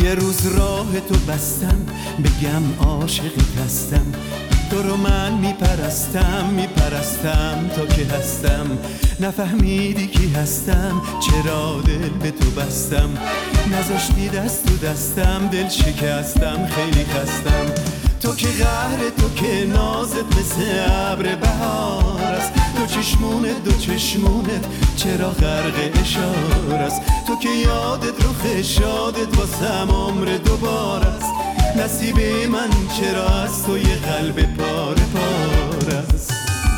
یه روز راه تو بستم، بگم عاشقت هستم. تو رو من میپرستم تا که هستم. نفهمیدی کی هستم، چرا دل به تو بستم. نذاشتی دست تو دستم، دل شکستم، خیلی خستم. تو که قهر، تو که نازت مثل ابر بهار است. دو چشمونت چرا غرق اشاره است. تو که یادت رو شادت واسم عمر دوباره است. نصیب من چرا از تو یه قلب پاره پاره است.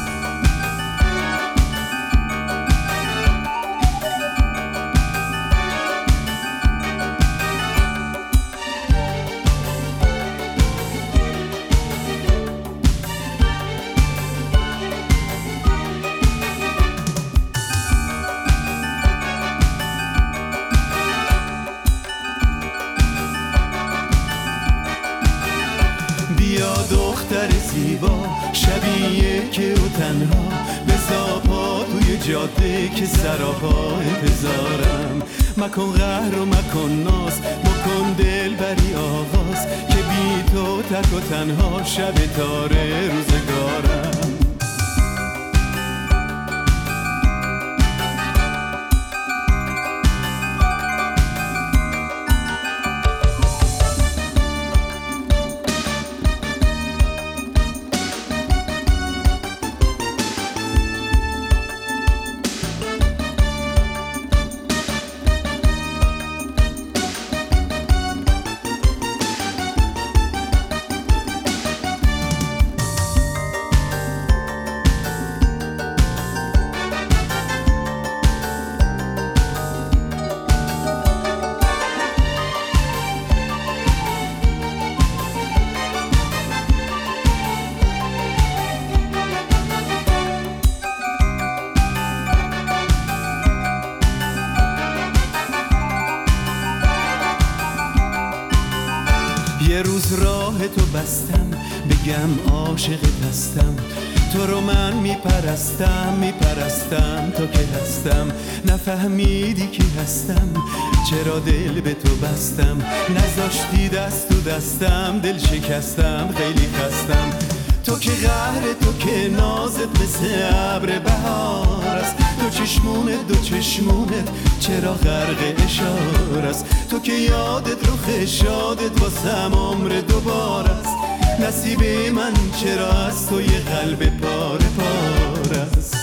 بیا دختر زیبا، شبیه که او تنها بزا پا توی جاده که سراپا انتظارم. مکن قهر و مکن ناز، بکن دل بری آواز که بی تو تک و تنها شب تاره روزگارم. یه روز راه تو بستم، بگم عاشقت هستم. تو رو من میپرستم تا که هستم. نفهمیدی کی هستم، چرا دل به تو بستم. نذاشتی دست تو دستم، دل شکستم، خیلی خستم. تو که قهر، تو که نازت مثل ابر بهار است. دو چشمونت چرا غرق اشاره است. تو که یادت رو شادت واسم عمر دوباره است. نصیب من چرا از تو یه قلب پاره پاره است.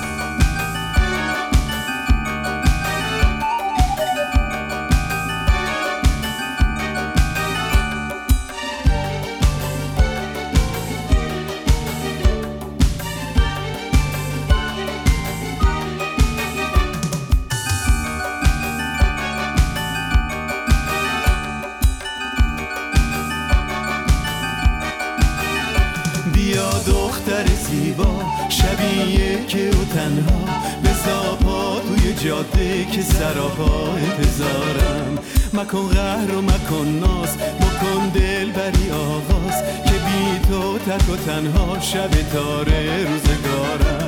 بیا دختر زیبا، شبیه که او تنها بزا پا توی جاده که سراپا انتظارم. مکن قهر و مکن ناز، بکن دل بری آواز که بی تو تک و تنها شب تاره روزگارم.